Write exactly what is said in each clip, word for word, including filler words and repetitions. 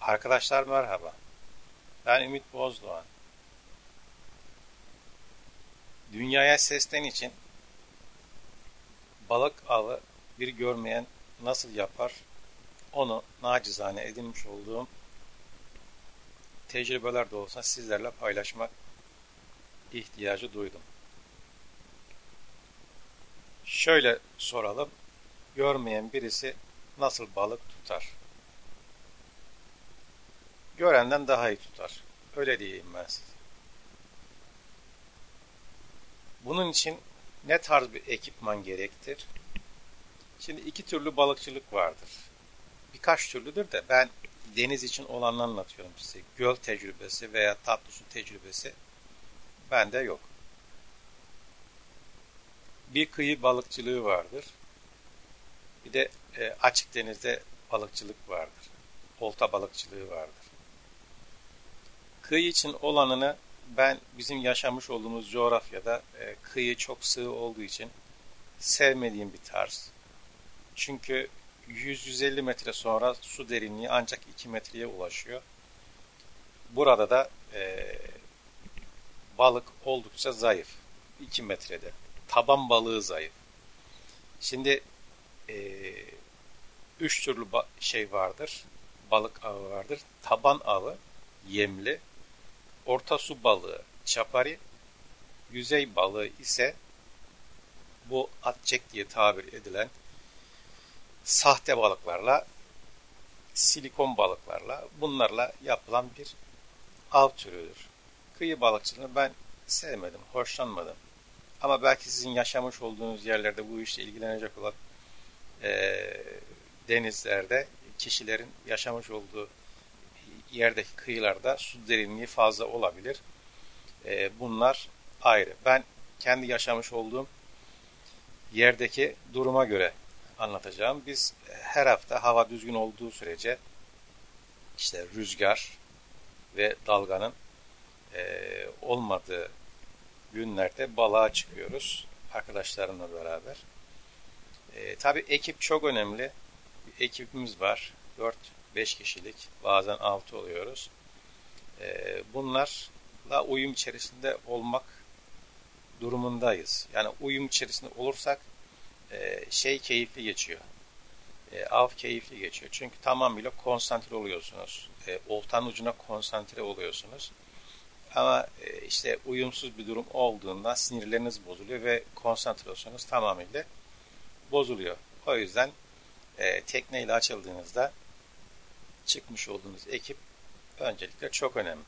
Arkadaşlar merhaba. Ben Ümit Bozdoğan. Dünyaya seslen için balık avı bir görmeyen nasıl yapar? Onu nacizane edinmiş olduğum tecrübeler de olsa sizlerle paylaşmak ihtiyacı duydum. Şöyle soralım. Görmeyen birisi nasıl balık tutar? Görenden daha iyi tutar. Öyle diyeyim ben size. Bunun için ne tarz bir ekipman gerektir? Şimdi iki türlü balıkçılık vardır. Birkaç türlüdür de ben deniz için olanı anlatıyorum size. Göl tecrübesi veya tatlı su tecrübesi bende yok. Bir kıyı balıkçılığı vardır. Bir de e, açık denizde balıkçılık vardır. Olta balıkçılığı vardır. Kıyı için olanını ben bizim yaşamış olduğumuz coğrafyada e, kıyı çok sığ olduğu için sevmediğim bir tarz. Çünkü yüz yüz elli metre sonra su derinliği ancak iki metreye ulaşıyor. Burada da e, balık oldukça zayıf. iki metrede. Taban balığı zayıf. Şimdi e, üç türlü şey vardır. Balık avı vardır. Taban avı, yemli. Orta su balığı, çapari. Yüzey balığı ise bu atçek diye tabir edilen sahte balıklarla, silikon balıklarla, bunlarla yapılan bir av türüdür. Kıyı balıkçılığını ben sevmedim, hoşlanmadım. Ama belki sizin yaşamış olduğunuz yerlerde bu işle ilgilenecek olan e, denizlerde kişilerin yaşamış olduğu yerdeki kıyılarda su derinliği fazla olabilir. E, bunlar ayrı. Ben kendi yaşamış olduğum yerdeki duruma göre anlatacağım. Biz her hafta hava düzgün olduğu sürece işte rüzgar ve dalganın e, olmadığı günlerde balığa çıkıyoruz arkadaşlarımla beraber. E, tabii ekip çok önemli. Bir ekibimiz var. dört beş kişilik, bazen altı oluyoruz. E, bunlarla uyum içerisinde olmak durumundayız. Yani uyum içerisinde olursak e, şey keyifli geçiyor. E, av keyifli geçiyor. Çünkü tamamıyla konsantre oluyorsunuz. E, oltanın ucuna konsantre oluyorsunuz. Ama e, işte uyumsuz bir durum olduğunda sinirleriniz bozuluyor ve konsantrasyonunuz tamamıyla bozuluyor. O yüzden e, tekneyle açıldığınızda çıkmış olduğunuz ekip öncelikle çok önemli.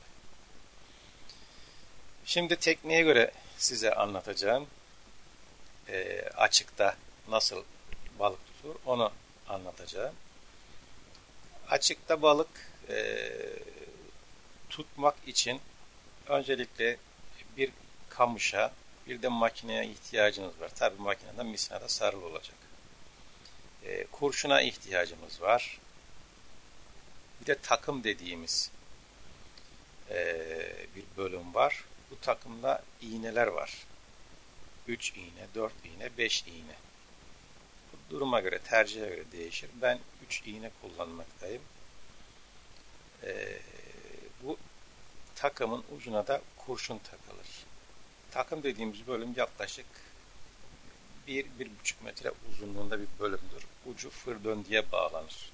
Şimdi tekneye göre size anlatacağım. E, açıkta nasıl balık tutulur onu anlatacağım. Açıkta balık e, tutmak için öncelikle bir kamışa, bir de makineye ihtiyacınız var. Tabii makinede misinada sarılı olacak. E, kurşuna ihtiyacımız var. Bir de takım dediğimiz e, bir bölüm var. Bu takımda iğneler var. üç iğne, dört iğne, beş iğne. Bu duruma göre, tercihe göre değişir. Ben üç iğne kullanmaktayım. E, bu takımın ucuna da kurşun takılır. Takım dediğimiz bölüm yaklaşık bir bir buçuk metre uzunluğunda bir bölümdür. Ucu fır döndüye bağlanır.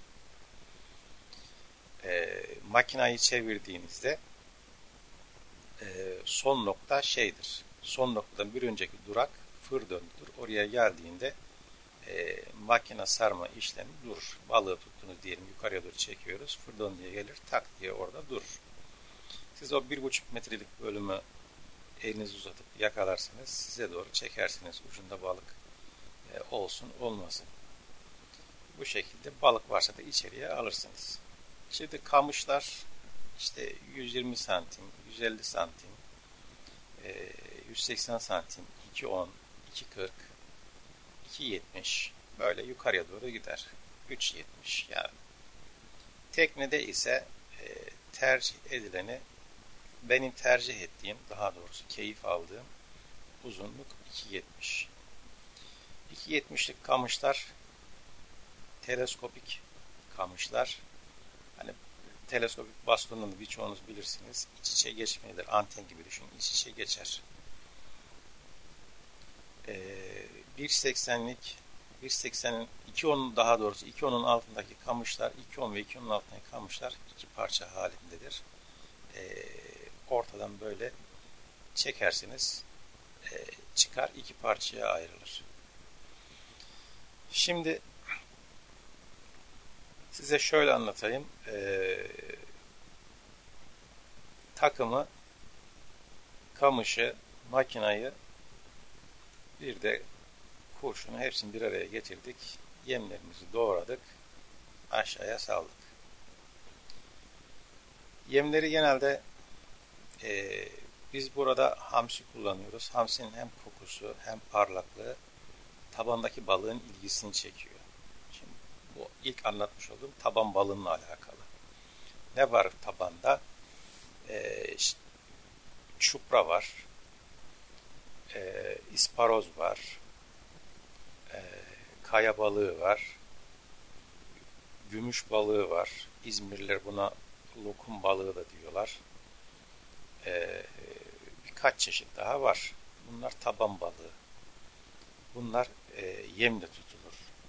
E, makinayı çevirdiğinizde e, son nokta şeydir. Son noktadan bir önceki durak fır döndüdür. Oraya geldiğinde e, makine sarma işlemi durur. Balığı tuttunuz diyelim, yukarıya doğru çekiyoruz. Fır döndüye gelir, tak diye orada durur. Siz o bir buçuk metrelik bölümü elinizi uzatıp yakalarsanız size doğru çekersiniz. Ucunda balık e, olsun olmasın. Bu şekilde balık varsa da içeriye alırsınız. Şimdi kamışlar işte yüz yirmi santim, yüz elli santim, e, yüz seksen santim, iki on, iki kırk, iki yetmiş böyle yukarıya doğru gider. üç yetmiş yani. Teknede ise e, tercih edileni, benim tercih ettiğim, daha doğrusu keyif aldığım uzunluk iki yetmiş. iki yetmişlik kamışlar teleskopik kamışlar. Hani teleskopik bastonunu birçoğunuz bilirsiniz. İç içe geçmelidir. Anten gibi düşünün. İç içe geçer. Ee, bir seksenlik bir seksenin iki onun daha doğrusu iki onun altındaki kamışlar iki on ve iki onun altındaki kamışlar iki parça halindedir. Ee, ortadan böyle çekersiniz. E, çıkar iki parçaya ayrılır. Şimdi size şöyle anlatayım. Ee, takımı, kamışı, makinayı bir de kurşunu hepsini bir araya getirdik. Yemlerimizi doğradık. Aşağıya saldık. Yemleri genelde e, biz burada hamsi kullanıyoruz. Hamsinin hem kokusu hem parlaklığı tabandaki balığın ilgisini çekiyor. Şimdi bu ilk anlatmış olduğum taban balığınla alakalı. Ne var tabanda? E, işte, çupra var. E, isparoz var. E, kaya balığı var. Gümüş balığı var. İzmirliler buna lokum balığı da diyorlar. E, birkaç çeşit daha var. Bunlar taban balığı. Bunlar e, yemle tutulur.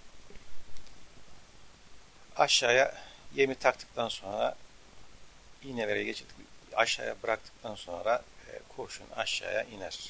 Aşağıya yemi taktıktan sonra iğnelere geçirdik. Aşağıya bıraktıktan sonra e, kurşun aşağıya iner.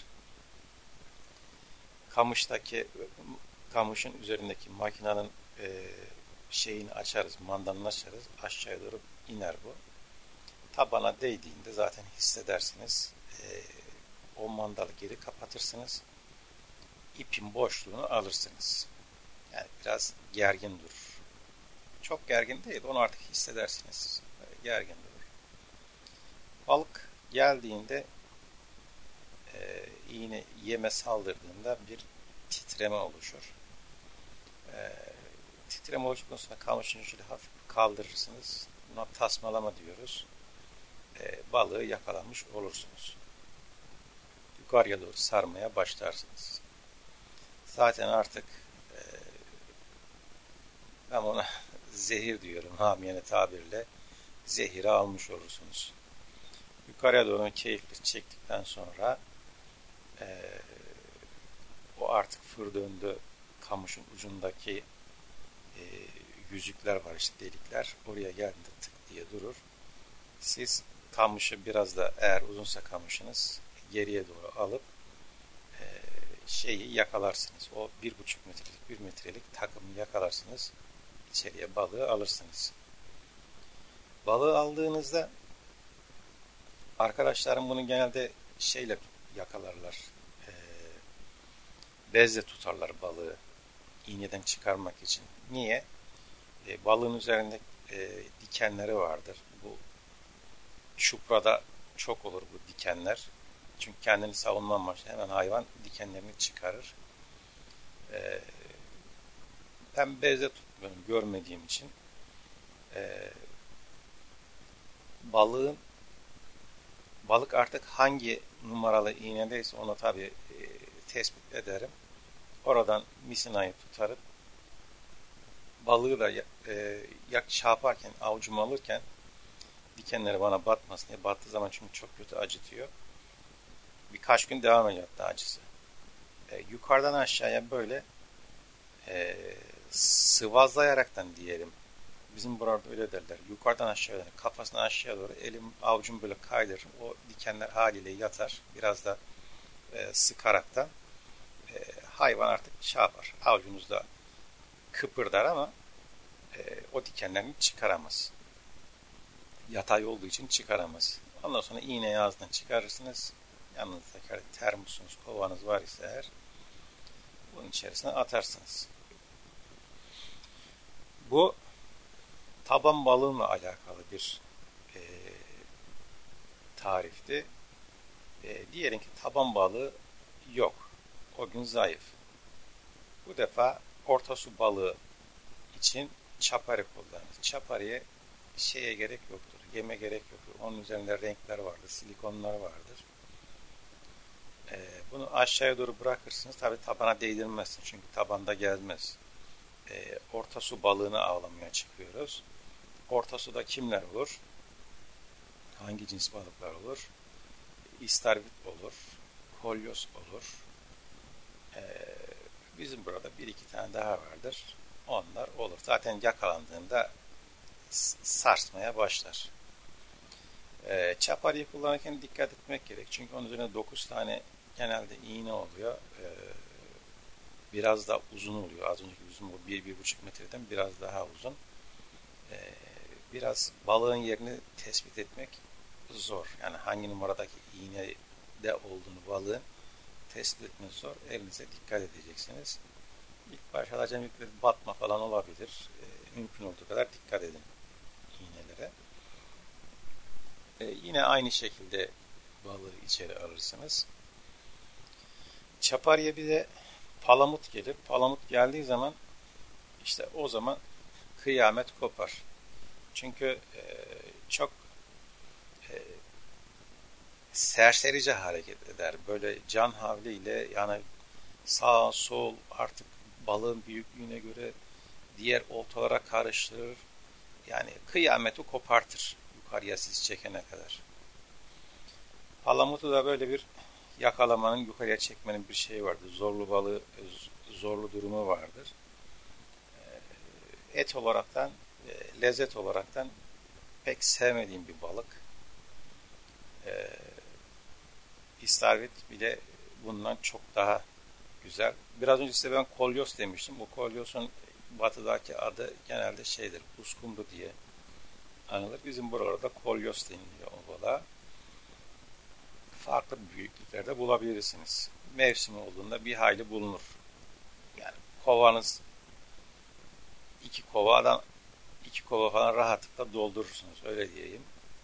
Kamıştaki kamışın üzerindeki makinenin e, şeyini açarız, mandalını açarız. Aşağıya doğru iner bu. Tabana değdiğinde zaten hissedersiniz. E, o mandalı geri kapatırsınız. İpin boşluğunu alırsınız. Yani biraz gergin durur. Çok gergin değil, onu artık hissedersiniz. Böyle gergin durur. Balık geldiğinde e, iğne yeme saldırdığında bir titreme oluşur. E, titreme oluştuktan sonra kamışın ucuyla hafif kaldırırsınız. Buna tasmalama diyoruz. E, balığı yakalamış olursunuz. Yukarıya doğru sarmaya başlarsınız. Zaten artık e, ben ona zehir diyorum hamiyane tabirle. Zehiri almış olursunuz. Yukarıya doğru keyifli çektikten sonra e, o artık fır döndü. Kamışın ucundaki e, yüzükler var işte delikler. Oraya geldiğinde tık diye durur. Siz kamışı biraz da eğer uzunsa kamışınız geriye doğru alıp e, şeyi yakalarsınız. O bir buçuk metrelik, bir metrelik takımı yakalarsınız. İçeriye balığı alırsınız. Balığı aldığınızda arkadaşlarım bunu genelde şeyle yakalarlar. E, bezle tutarlar balığı. İğneden çıkarmak için. Niye? E, balığın üzerinde e, dikenleri vardır. Bu çuprada çok olur bu dikenler. Çünkü kendini savunma amaçlı hemen hayvan dikenlerini çıkarır. Ee, ben bezle tutmuyorum görmediğim için. Ee, balığın balık artık hangi numaralı iğnedeyse onu tabi e, tespit ederim. Oradan misinayı tutarıp balığı da e, yak şey yaparken avucuma alırken dikenleri bana batmasın diye battığı zaman çünkü çok kötü acıtıyor. Birkaç gün devam ediyor hatta acısı. E, yukarıdan aşağıya böyle e, sıvazlayaraktan diyelim. Bizim burada öyle derler. Yukarıdan aşağıya, kafasından aşağıya doğru elim avucum böyle kaydırır. O dikenler haliyle yatar. Biraz da e, sıkaraktan e, hayvan artık şey yapar. Avucunuzda kıpırdar ama e, o dikenlerini çıkaramaz. Yatay olduğu için çıkaramaz. Ondan sonra iğneyi ağzından çıkarırsınız. Yanınızda termosunuz, kovanız var ise eğer bunun içerisine atarsınız. Bu taban balığıyla alakalı bir e, tarifti. E, diyelim ki taban balığı yok. O gün zayıf. Bu defa orta su balığı için çapari kullanırız. Çapariye şeye gerek yoktur. Yeme gerek yoktur. Onun üzerinde renkler vardır, silikonlar vardır. Ee, bunu aşağıya doğru bırakırsınız. Tabi tabana değdirmezsin. Çünkü tabanda gezmez. Ee, orta su balığını avlamaya çıkıyoruz. Orta suda kimler olur? hangi cins balıklar olur? İstavrit olur, kolyoz olur. Ee, bizim burada bir iki tane daha vardır. Onlar olur. Zaten yakalandığında sarsmaya başlar. Ee, çaparıyı kullanırken dikkat etmek gerek. Çünkü onun üzerine dokuz tane genelde iğne oluyor. Ee, biraz daha uzun oluyor. Az önceki uzun bu bir bir buçuk metreden biraz daha uzun. Ee, biraz balığın yerini tespit etmek zor. Yani hangi numaradaki iğnede olduğunu balığın tespit etmesi zor. Elinize dikkat edeceksiniz. İlk başta acemilikle batma falan olabilir. E, mümkün olduğu kadar dikkat edin iğnelere. E, yine aynı şekilde balığı içeri alırsınız. Çaparya bir de palamut gelir. Palamut geldiği zaman işte o zaman kıyamet kopar. Çünkü e, çok e, serserice hareket eder. Böyle can havliyle yani sağ sol artık balığın büyüklüğüne göre diğer oltalara karıştırır. Yani kıyameti kopartır yukarıya siz çekene kadar. Palamutu da böyle bir yakalamanın, yukarıya çekmenin bir şeyi vardır. Zorlu balığı, zorlu durumu vardır. Et olaraktan, lezzet olaraktan pek sevmediğim bir balık. İstavrit bile bundan çok daha güzel. Biraz önce size ben kolyoz demiştim. Bu kolyozun batıdaki adı genelde şeydir, uskumru diye anılır. Bizim buralarda kolyoz deniliyor o balığa. Farklı büyüklüklerde bulabilirsiniz. Mevsimi olduğunda bir hayli bulunur. Yani kovanız iki kovadan iki kova falan rahatlıkla doldurursunuz. Öyle diyeyim.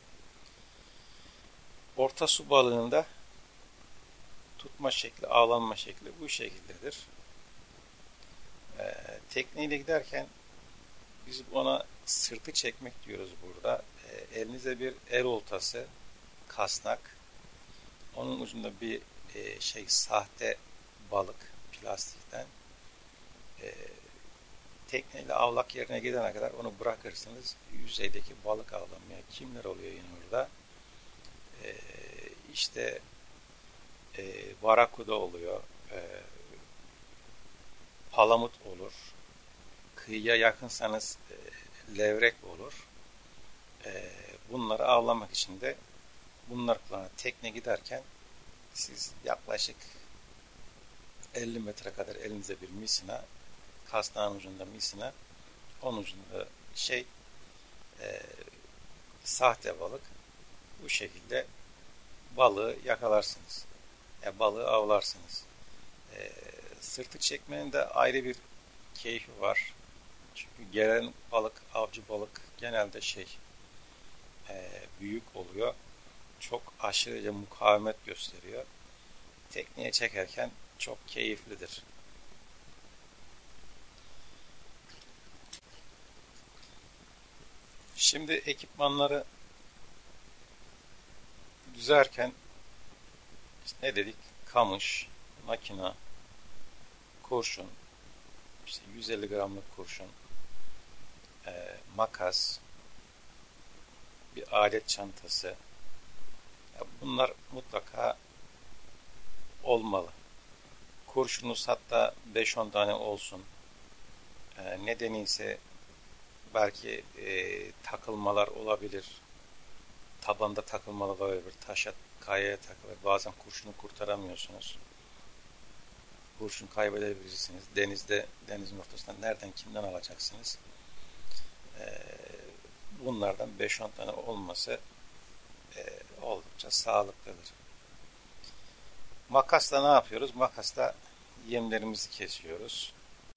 Orta su balığında tutma şekli, avlanma şekli bu şekildedir. Ee, tekneyle giderken biz ona sırtı çekmek diyoruz burada. Ee, elinize bir el oltası, kasnak, onun ucunda bir e, şey sahte balık plastikten. E, tekneyle avlak yerine gidene kadar onu bırakırsınız. Yüzeydeki balık avlanmaya. Kimler oluyor yine orada? E, işte e, barakuda oluyor. E, palamut olur. Kıyıya yakınsanız e, levrek olur. E, bunları avlamak için de bunlar kullanan tekne giderken siz yaklaşık elli metre kadar elinize bir misina, kasnağın ucunda misina, onun ucunda şey e, sahte balık, bu şekilde balığı yakalarsınız. E, balığı avlarsınız. E, sırtı çekmenin de ayrı bir keyfi var. Çünkü gelen balık, avcı balık genelde şey e, büyük oluyor. Çok aşırıca mukavemet gösteriyor. Tekneye çekerken çok keyiflidir. Şimdi ekipmanları düzerken işte ne dedik? Kamış, makina, kurşun, işte yüz elli gramlık kurşun, e, makas, bir alet çantası. Ya bunlar mutlaka olmalı. Kurşunuz hatta beş on tane olsun. E, nedeni ise belki e, takılmalar olabilir. Tabanda takılmalar olabilir. Taşa, kayaya takılır. Bazen kurşunu kurtaramıyorsunuz. Kurşun kaybedebilirsiniz. Denizde, denizin ortasında nereden kimden alacaksınız? E, bunlardan beş on tane olması e, oldukça sağlıklıdır. Makasla ne yapıyoruz? Makasla yemlerimizi kesiyoruz.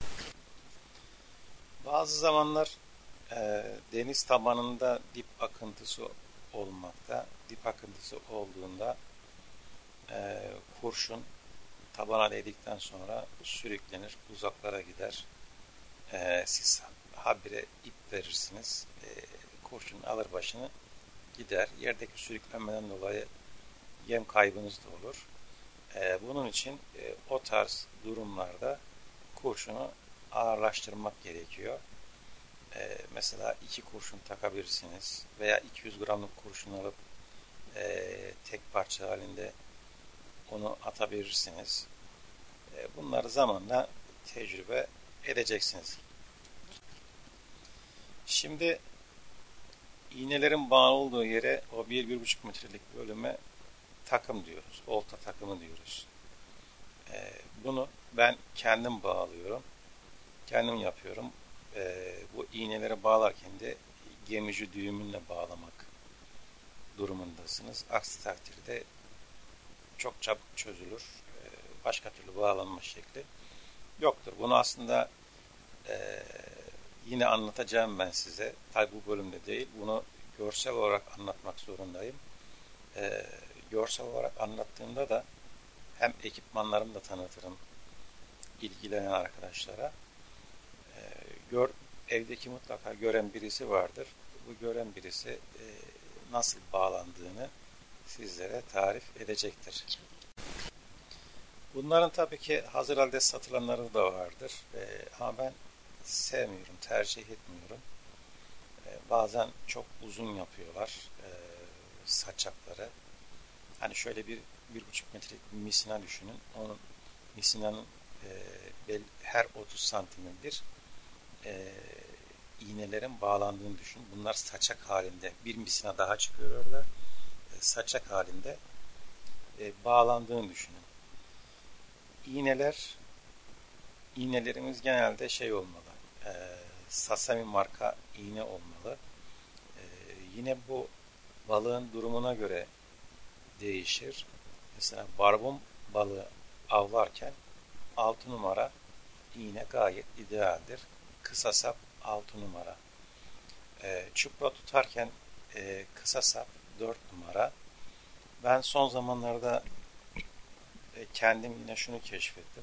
Bazı zamanlar e, deniz tabanında dip akıntısı olmakta. Dip akıntısı olduğunda e, kurşun tabana değdikten sonra sürüklenir, uzaklara gider. E, siz habire ip verirsiniz. E, kurşun alır başını gider. Yerdeki sürüklenmeden dolayı yem kaybınız da olur. E, bunun için e, o tarz durumlarda kurşunu ağırlaştırmak gerekiyor. E, mesela iki kurşun takabilirsiniz veya iki yüz gramlık kurşun alıp e, tek parça halinde onu atabilirsiniz. E, bunları zamanla tecrübe edeceksiniz. Şimdi iğnelerin bağlı olduğu yere o bir bir buçuk metrelik bölüme takım diyoruz. Olta takımı diyoruz. E, bunu ben kendim bağlıyorum. Kendim yapıyorum. E, bu iğneleri bağlarken de gemici düğümünle bağlamak durumundasınız. Aksi takdirde çok çabuk çözülür. E, başka türlü bağlanma şekli yoktur. Bunu aslında e, yine anlatacağım ben size. Tabi bu bölümde değil. Bunu görsel olarak anlatmak zorundayım. E, görsel olarak anlattığımda da hem ekipmanlarımı da tanıtırım ilgilenen arkadaşlara. E, gör, evdeki mutlaka gören birisi vardır. Bu gören birisi e, nasıl bağlandığını sizlere tarif edecektir. Bunların tabii ki hazır halde satılanları da vardır. E, ama ben sevmiyorum, tercih etmiyorum. E, bazen çok uzun yapıyorlar e, saçakları. Hani şöyle bir bir buçuk metrelik bir misina düşünün. Onun misinanın e, bel, her otuz santimin bir e, iğnelerin bağlandığını düşünün. Bunlar saçak halinde. Bir misina daha çıkıyor orada. E, saçak halinde e, bağlandığını düşünün. İğneler iğnelerimiz genelde şey olmalı. E, Sasami marka iğne olmalı. E, yine bu balığın durumuna göre değişir. Mesela barbun balığı avlarken altı numara iğne gayet idealdir. Kısa sap altı numara. E, çupra tutarken e, kısa sap dört numara. Ben son zamanlarda e, kendim yine şunu keşfettim.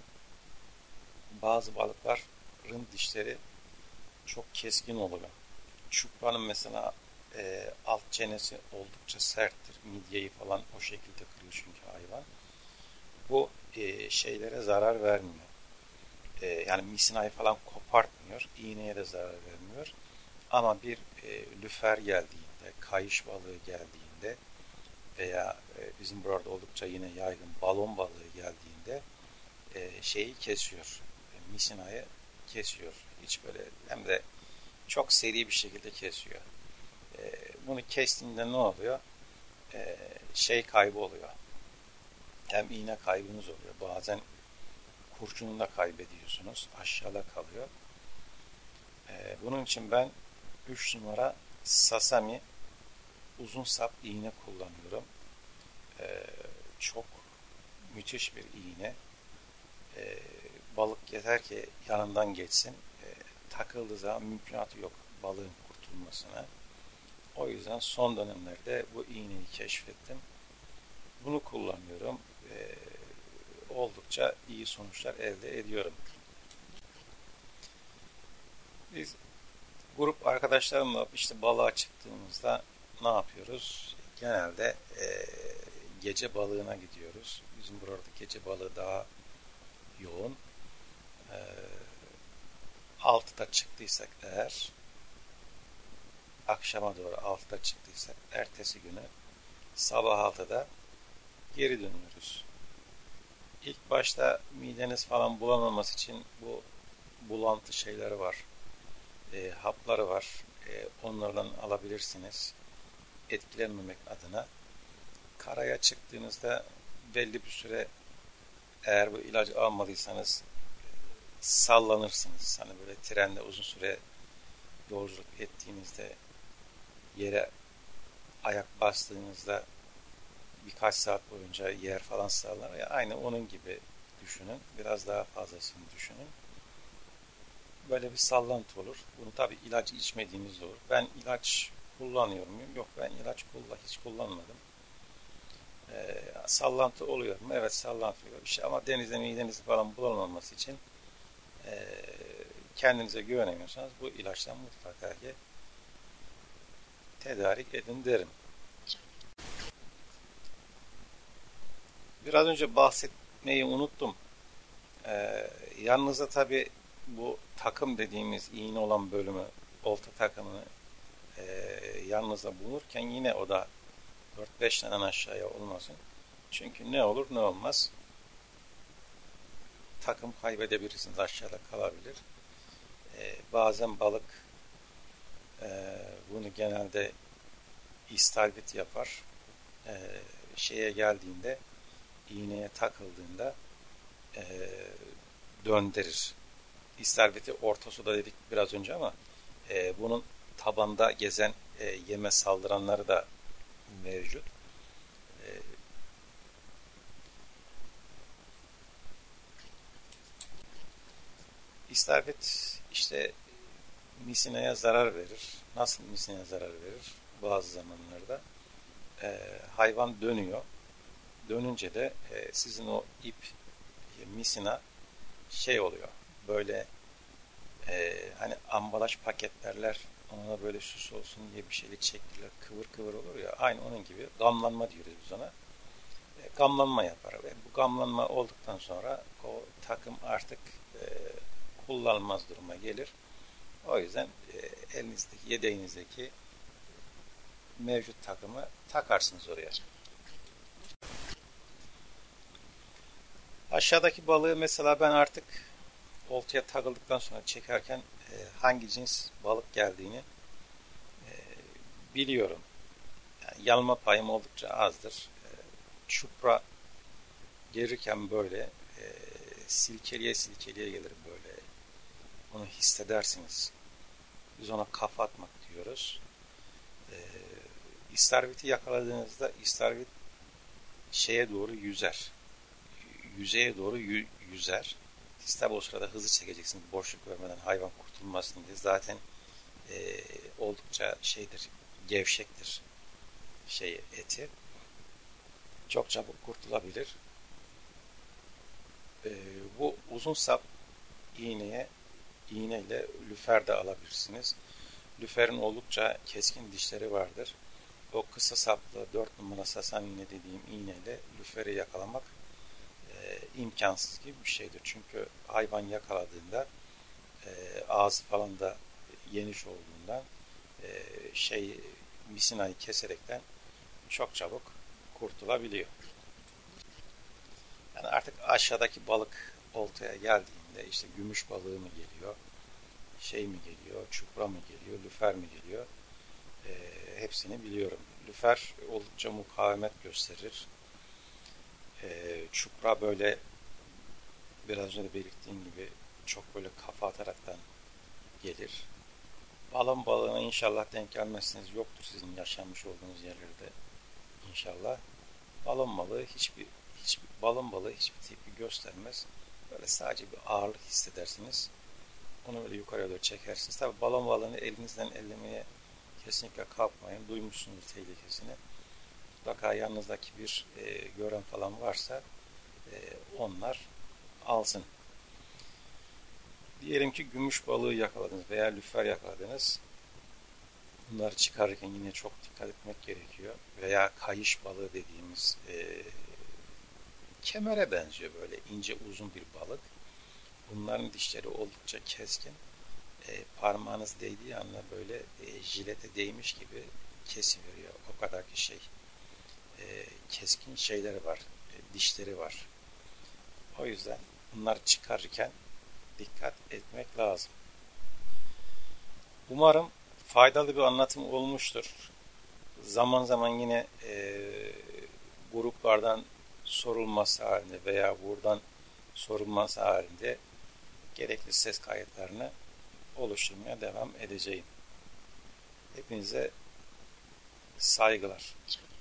Bazı balıkların dişleri çok keskin oluyor. Çupranın mesela e, alt çenesi oldukça serttir. Midyeyi falan o şekilde kırıyor çünkü hayvan. Bu e, şeylere zarar vermiyor. E, yani misinayı falan kopartmıyor. İğneye de zarar vermiyor. Ama bir e, lüfer geldiğinde, kayış balığı geldiğinde veya e, bizim burada oldukça yine yaygın balon balığı geldiğinde e, şeyi kesiyor. E, misinayı kesiyor. Hiç böyle hem de çok seri bir şekilde kesiyor. E, bunu kestiğinde ne oluyor? E, şey kaybı oluyor. Hem iğne kaybınız oluyor. Bazen kurşunu da kaybediyorsunuz. Aşağıda kalıyor. E, bunun için ben üç numara Sasami uzun sap iğne kullanıyorum. E, çok müthiş bir iğne. E, balık yeter ki yanından geçsin. E, takıldığı zaman mümkünatı yok balığın kurtulmasına. O yüzden son dönemlerde bu iğneyi keşfettim. Bunu kullanıyorum. E, oldukça iyi sonuçlar elde ediyorum. Biz grup arkadaşlarımla işte balığa çıktığımızda ne yapıyoruz? Genelde e, gece balığına gidiyoruz. Bizim burada gece balığı daha yoğun. E, altıda çıktıysak eğer akşama doğru altıda çıktıysak ertesi günü sabah altıda geri dönüyoruz. İlk başta mideniz falan bulamaması için bu bulantı şeyleri var. E, hapları var. E, onlardan alabilirsiniz. Etkilenmemek adına. Karaya çıktığınızda belli bir süre eğer bu ilacı almadıysanız sallanırsınız. Hani böyle trende uzun süre yolculuk ettiğinizde yere ayak bastığınızda birkaç saat boyunca yer falan sallanır. Ya aynı onun gibi düşünün. Biraz daha fazlasını düşünün. Böyle bir sallantı olur. Bunu tabi ilacı içmediğinizde olur. Ben ilaç kullanıyor muyum? Yok, ben ilaç kullan, hiç kullanmadım. Ee, sallantı oluyor mu? Evet, sallantı oluyor. İşte ama denizde midenizi falan bulamaması için e, kendinize güvenemiyorsanız bu ilaçtan mutlaka ki tedarik edin derim. Biraz önce bahsetmeyi unuttum. Ee, yanınızda tabi bu takım dediğimiz iğne olan bölümü, olta takımını e, yanınızda bulunurken yine o da dört beş taneden aşağıya olmasın. Çünkü ne olur ne olmaz. Takım kaybedebilirsiniz, aşağıda kalabilir. Ee, bazen balık e, bunu genelde istavrit yapar. Ee, şeye geldiğinde, iğneye takıldığında e, döndürür. İstavriti orta suda dedik biraz önce ama e, bunun tabanda gezen e, yeme saldıranları da mevcut. E, İstavrit işte misinaya zarar verir. Nasıl misinaya zarar verir? Bazı zamanlarda e, hayvan dönüyor. Dönünce de e, sizin o ip e, misina şey oluyor. Böyle e, hani ambalaj paketlerler, ona böyle süs olsun diye bir şeylik çektiler. Kıvır kıvır olur ya. Aynı onun gibi gamlanma diyoruz biz ona. E, gamlanma yapar ve bu gamlanma olduktan sonra o takım artık e, kullanılmaz duruma gelir. O yüzden e, elinizdeki, yedeğinizdeki mevcut takımı takarsınız oraya. Aşağıdaki balığı mesela ben artık oltaya takıldıktan sonra çekerken e, hangi cins balık geldiğini e, biliyorum. Yani yanılma payım oldukça azdır. E, çupra gelirken böyle e, silkeliye silkeliye gelir böyle. Onu hissedersiniz. Biz ona kafa atmak diyoruz. E, İstavrit'i yakaladığınızda istavrit şeye doğru yüzer. Yüzeye doğru yüzer. Siz tabi o sırada hızlı çekeceksiniz. Boşluk vermeden hayvan kurtulmasın diye. Zaten e, oldukça şeydir, gevşektir şey eti. Çok çabuk kurtulabilir. E, bu uzun sap iğneye iğneyle lüfer de alabilirsiniz. Lüferin oldukça keskin dişleri vardır. O kısa saplı dört numara sasan iğne dediğim iğneyle lüferi yakalamak e, imkansız gibi bir şeydir. Çünkü hayvan yakaladığında e, ağzı falan da geniş olduğundan e, şey misinayı keserekten çok çabuk kurtulabiliyor. Yani artık aşağıdaki balık oltaya geldiğinde işte gümüş balığı mı geliyor, şey mi geliyor, çupra mı geliyor, lüfer mi geliyor, e, hepsini biliyorum. Lüfer oldukça mukavemet gösterir. E, çupra böyle biraz önce de belirttiğim gibi çok böyle kafa ataraktan gelir. Balon balığına inşallah denk gelmezsiniz. Yoktur sizin yaşamış olduğunuz yerlerde inşallah. Balon balığı hiçbir hiçbir balon balığı hiçbir tepki göstermez. Böyle sadece bir ağırlık hissedersiniz. Onu böyle yukarıya doğru çekersiniz. Tabi balon balığını elinizden ellemeye kesinlikle kalkmayın. Duymuşsunuz tehlikesini. Mutlaka yanınızdaki bir e, gören falan varsa e, onlar alsın. Diyelim ki gümüş balığı yakaladınız veya lüfer yakaladınız. Bunları çıkarırken yine çok dikkat etmek gerekiyor. Veya kayış balığı dediğimiz e, kemere benziyor, böyle ince uzun bir balık. Bunların dişleri oldukça keskin. E, parmağınız değdiği anda böyle e, jilete değmiş gibi kesiveriyor. O kadar ki şey e, keskin şeyleri var, e, dişleri var. O yüzden bunları çıkarırken dikkat etmek lazım. Umarım faydalı bir anlatım olmuştur. Zaman zaman yine e, gruplardan sorulması halinde veya buradan sorulması halinde gerekli ses kayıtlarını oluşturmaya devam edeceğim. Hepinize saygılar.